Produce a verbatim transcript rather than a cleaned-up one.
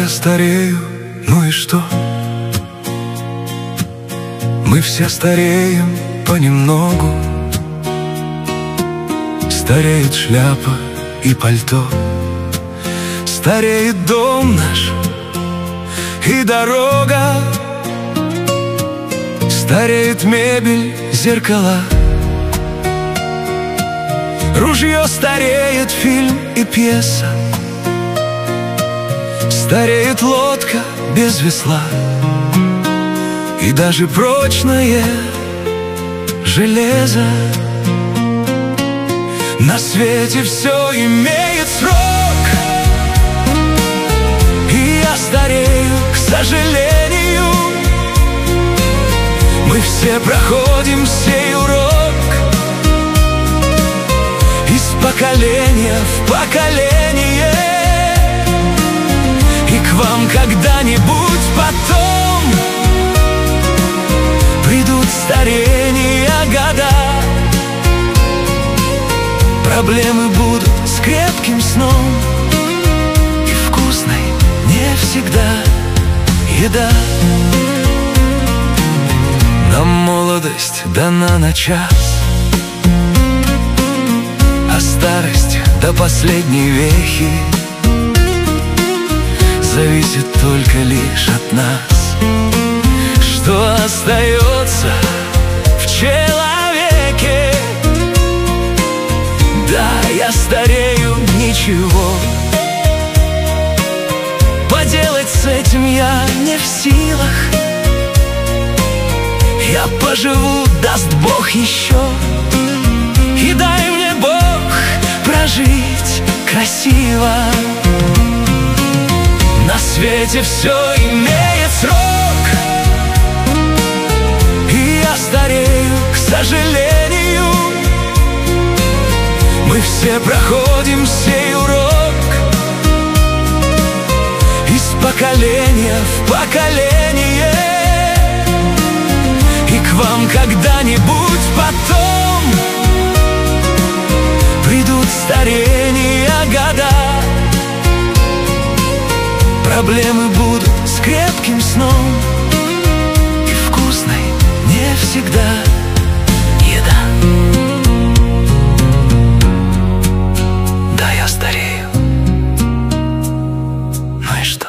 старею, ну и что? Мы все стареем понемногу. Стареет шляпа и пальто, стареет дом наш и дорога, стареет мебель, зеркала. Ружье стареет, фильм и пьеса, стареет лодка без весла, и даже прочное железо. На свете все имеет срок, и я старею, к сожалению. Мы все проходим сей урок из поколения в поколение, и к вам когда-нибудь потом придут старения года. Проблемы будут с крепким сном и вкусной не всегда еда. Нам молодость дана на час, а старость до последней вехи зависит только лишь от нас. Что остается в человеке? Да, я старею, ничего поделать с этим я не в силах. Я поживу, даст Бог, еще, и дай мне Бог прожить красиво. На свете все имеет срок, и я старею, к сожалению. Мы все проходим сей урок из поколения в поколение, и к вам когда-нибудь потом придут старения года. Проблемы будут с крепким сном и вкусной не всегда еда. Да, я старею, ну и что?